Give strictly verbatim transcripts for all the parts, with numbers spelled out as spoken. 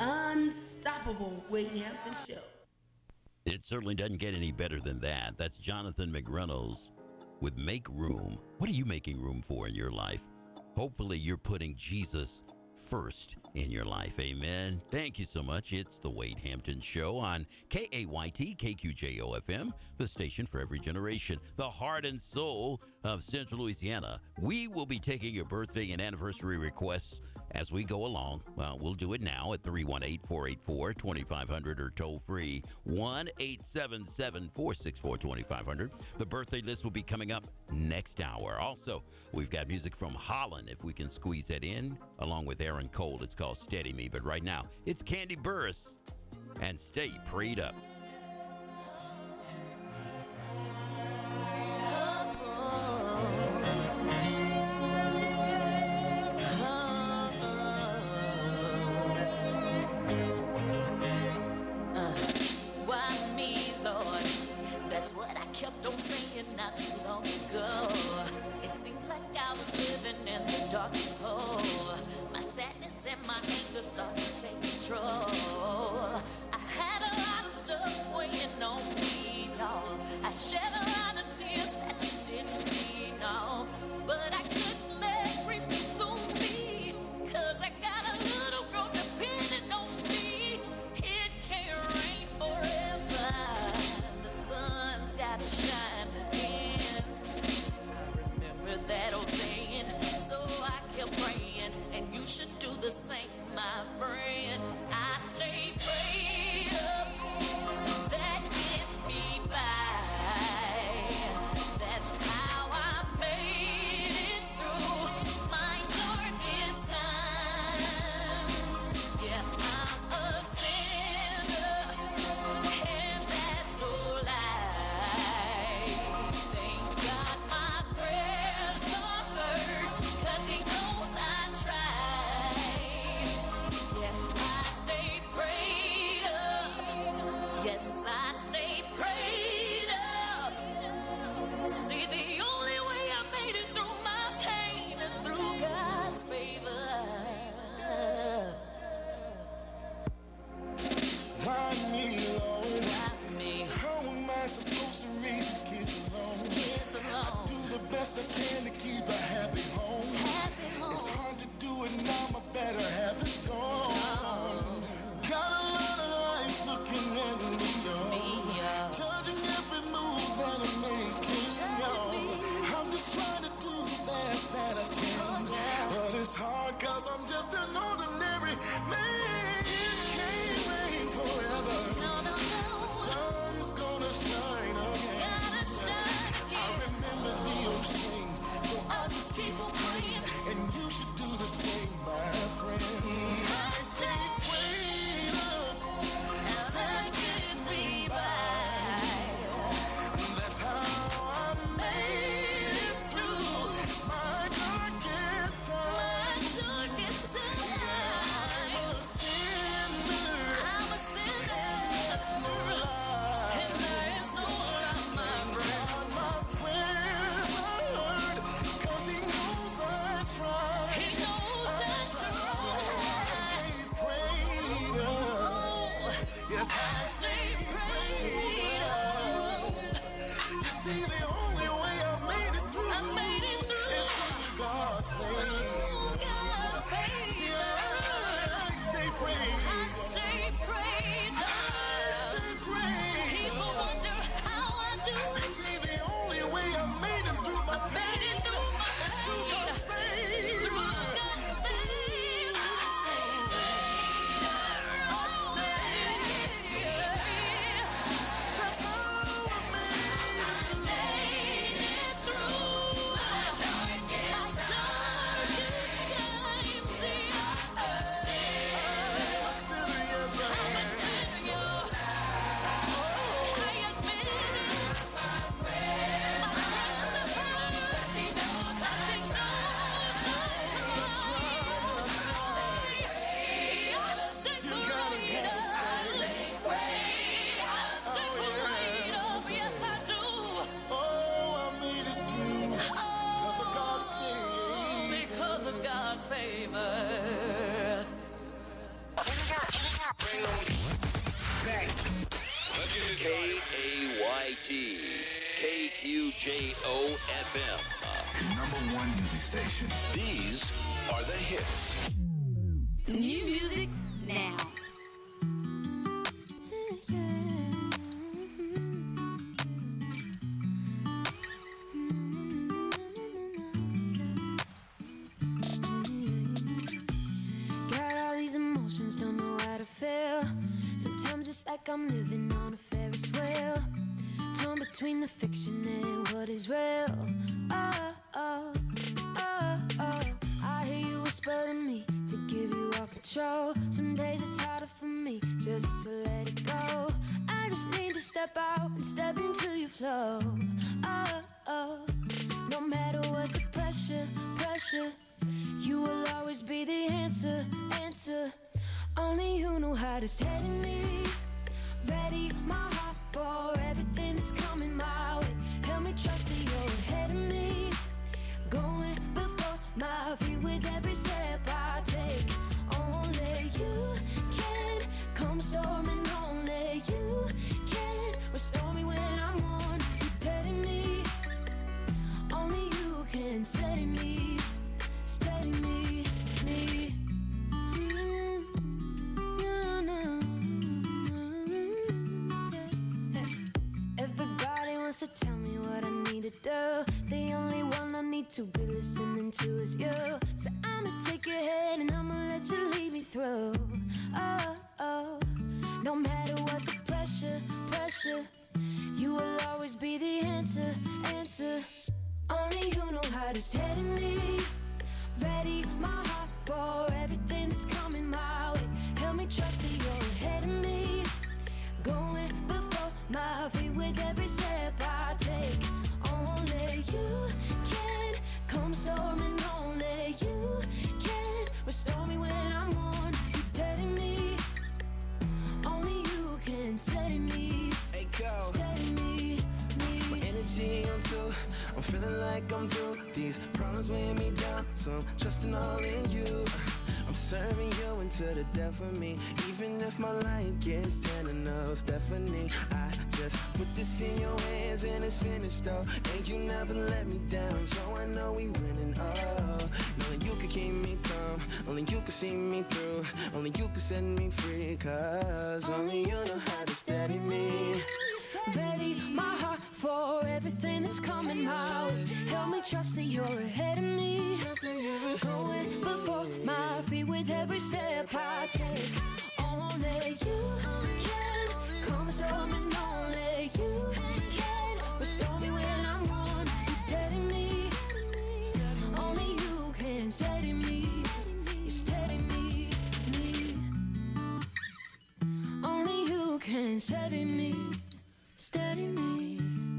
unstoppable Wade Hampton Show. It certainly doesn't get any better than that. That's Jonathan McReynolds with Make Room. What are you making room for in your life? Hopefully you're putting Jesus first in your life. Amen. Thank you so much. It's the Wade Hampton Show on K A Y T, K Q J O F M, the station for every generation, the heart and soul of Central Louisiana. We will be taking your birthday and anniversary requests as we go along. Well, we'll do it now at three one eight, four eight four, two five zero zero or toll free one eight seven seven, four six four, two five zero zero. The birthday list will be coming up next hour. Also, we've got music from Holland, if we can squeeze that in, along with Aaron Cole. It's called Steady Me. But right now, it's Candy Burris and Stay Prayed Up. That's what I kept on saying not too long ago. It seems like I was living in the darkest hole. My sadness and my anger start to take control. I had a lot of stuff weighing on me, y'all. I shed a lot of tears that you didn't see, no. But I couldn't let grief consume me, 'cause I got a little girl depending on me. It can't rain forever. The sun's gotta shine again. I remember that old saying, so I kept praying, and you should do the same, my friend. I stay prayed up, that gets me by. That's how I made it through my darkest times. Yeah, I'm a sinner, and that's no lie. Thank God my prayers are heard, 'cause he knows I tried. Yeah, I stay prayed up. Yes, I stay prayed up. See, the only way I made it through my pain is through God's favor. Why me, Lord? Why me? How am I supposed to raise these kids alone? Kids alone. Do the best I can to keep a happy home. Happy home. It's hard to do it now, my better half is gone. Got a lot of eyes looking at me, y'all. Me, y'all. Judging every move that I'm making, y'all. I'm just trying to do the best that I can. Oh, yeah. But it's hard 'cause I'm just an ordinary man. It can't rain forever. No, no, no. The sun's gonna shine again. Gotta shine I again. remember the old saying, so I just keep on praying, and you should do the same, my friend. I stay prayed up, that gets me by. That's how I made it through my darkest time. My darkest time. I'm a sinner, I'm a sinner. that's no lie. And there is no love, my friend. God, my prayers are heard, 'cause he knows I tried. He knows I I tried. I tried. stay prayed up. Oh, Yes, I stay prayed up. You see, the only way I made it through I made it through. is through God's favor. Oh, God's See, favor. I, I stay prayed I up. stay prayed I up. stay prayed People up. wonder how I do it. See, the only way I made it through my Made pain it through my is through pain. God's favor. Through God's favor. I stay That's how I made it. I made it through my darkest bring them back. Let's get this K A Y T, K Q J O F M. The number one music station. These are the hits. New music now. Got all these emotions, don't know how to feel. Sometimes it's like I'm living on a Ferris wheel, torn between the fiction and what is real. Oh, oh, oh, oh. I hear you whisper to me to give you all control. Some days it's harder for me just to let it go. I just need to step out and step into your flow. Oh, oh. No matter what the pressure, pressure, you will always be the answer, answer. Only you know how to steady me. Ready my heart for everything that's coming my way. Help me trust that you're ahead of me, going before my feet with every step I take. Only you can come storming. Only you can restore me when I'm on and steady me. Only you can steady me, steady me, me. Mm, no, no, yeah. Everybody wants to tell me what I need to do. The only one I need to be listening to is you. So I'ma take your hand and I'ma let you lead me through. Oh, oh. No matter what the pressure, pressure, you will always be the answer, answer. Only you know how to steady me. Ready my heart for everything that's coming my way. Help me trust that you're ahead of me, going before my feet with every step I take. Only you can come storming. Only you can restore me when I'm on and steady me. Only you can steady me, hey, steady me, me. My energy on two, I'm feeling like I'm through. These problems weighing me down, so I'm trusting all in you. I'm serving you until the death of me. Even if my life gets ten enough, Stephanie, I just put this in your hands and it's finished though. And you never let me down, so I know we winning. Oh, only you can keep me calm, only you can see me through, only you can set me free. Cause only you know how to steady me. Ready my heart for everything that's coming my way. Help me trust that you're ahead of me, going before my feet with every step I take. Only you can come storming. Only you can restore me when I'm on and steady me. Only you can steady me, steady me, me. Only you can steady me, steady me.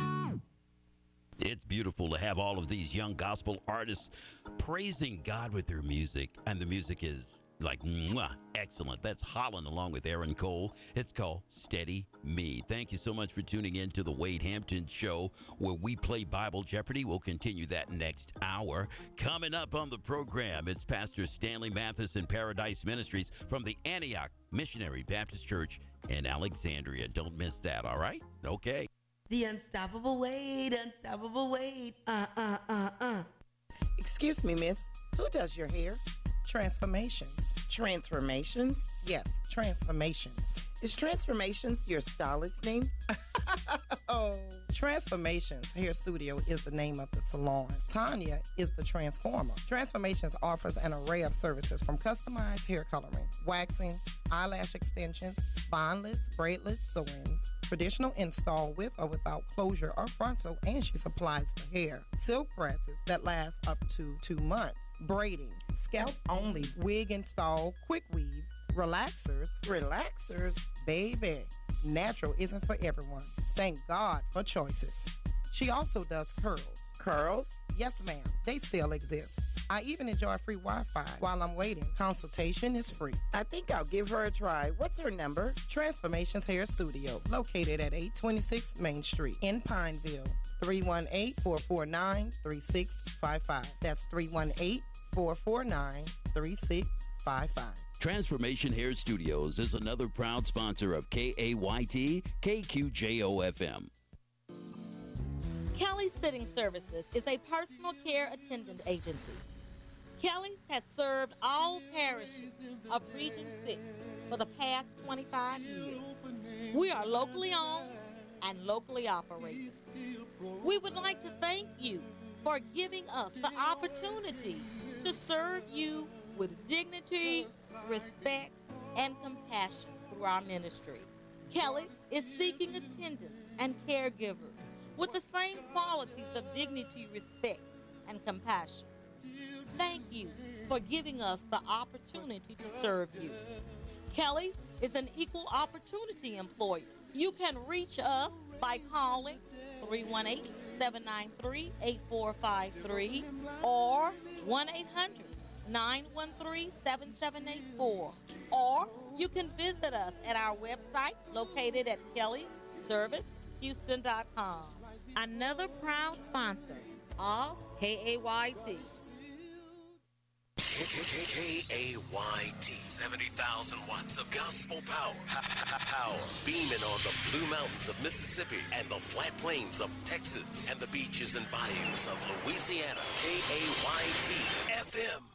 It's beautiful to have all of these young gospel artists praising God with their music. And the music is like, mwah, excellent. That's Holland along with Aaron Cole. It's called Steady Me. Thank you so much for tuning in to the Wade Hampton Show, where we play Bible Jeopardy. We'll continue that next hour. Coming up on the program, it's Pastor Stanley Mathis and Paradise Ministries from the Antioch Missionary Baptist Church in Alexandria. Don't miss that, all right? Okay. The unstoppable Wade, unstoppable Wade. Uh, uh, uh, uh. Excuse me, miss. Who does your hair? Transformations. Transformations? Yes, Transformations. Is Transformations your stylist name? Oh, Transformations Hair Studio is the name of the salon. Tanya is the transformer. Transformations offers an array of services from customized hair coloring, waxing, eyelash extensions, bondless, braidless sew-ins, traditional install with or without closure or frontal, and she supplies the hair. Silk presses that last up to two months. Braiding, scalp only, wig install, quick weaves, relaxers, relaxers, baby. Natural isn't for everyone. Thank God for choices. She also does curls. Curls? Yes, ma'am. They still exist. I even enjoy free Wi-Fi while I'm waiting. Consultation is free. I think I'll give her a try. What's her number? Transformations Hair Studio, located at eight twenty-six Main Street in Pineville. three one eight, four four nine, three six five five. That's three one eight, four four nine, three six five five. Transformation Hair Studios is another proud sponsor of K A Y T, K Q J O F M. Kelly's Sitting Services is a personal care attendant agency. Kelly's has served all parishes of Region six for the past twenty-five years. We are locally owned and locally operated. We would like to thank you for giving us the opportunity to serve you with dignity, respect, and compassion through our ministry. Kelly's is seeking attendants and caregivers with the same qualities of dignity, respect, and compassion. Thank you for giving us the opportunity to serve you. Kelly's is an equal opportunity employer. You can reach us by calling three one eight, seven nine three, eight four five three or one eight hundred, nine one three, seven seven eight four. Or you can visit us at our website located at kelly service houston dot com. Another proud sponsor of K A Y T. K A Y T, seventy thousand watts of gospel power. Power beaming on the Blue Mountains of Mississippi and the flat plains of Texas and the beaches and bayous of Louisiana. K A Y T F M.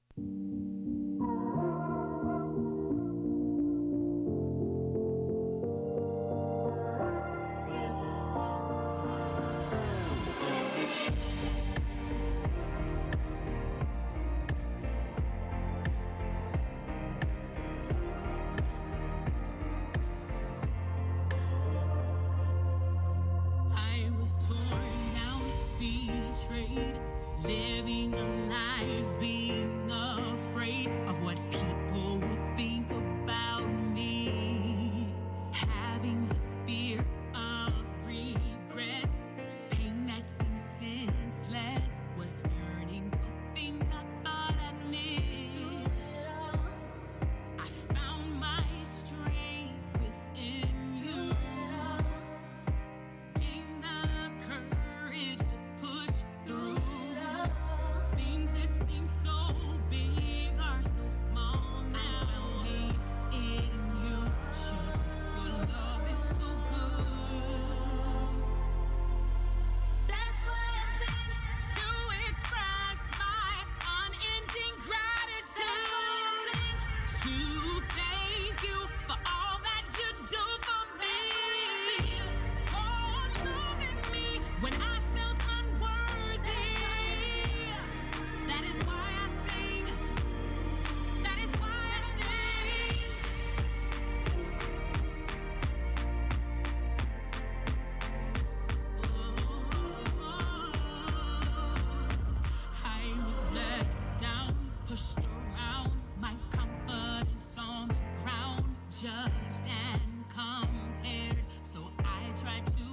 Living a life being afraid of what people would think about me. Having the fear of regret, pain that seems senseless, was yearning for things I thought I'd missed. I found my strength within you. Gained the courage to push through. Things that seem so big are so small now. Found me in you, Jesus. Your love is so good. That's why I sing to express my unending gratitude. To thank you for all that you do for me. For loving me when I felt unworthy. That is why I sing. That is why I sing. I was let down, pushed around, my confidence on the ground, judged and compared. So I tried to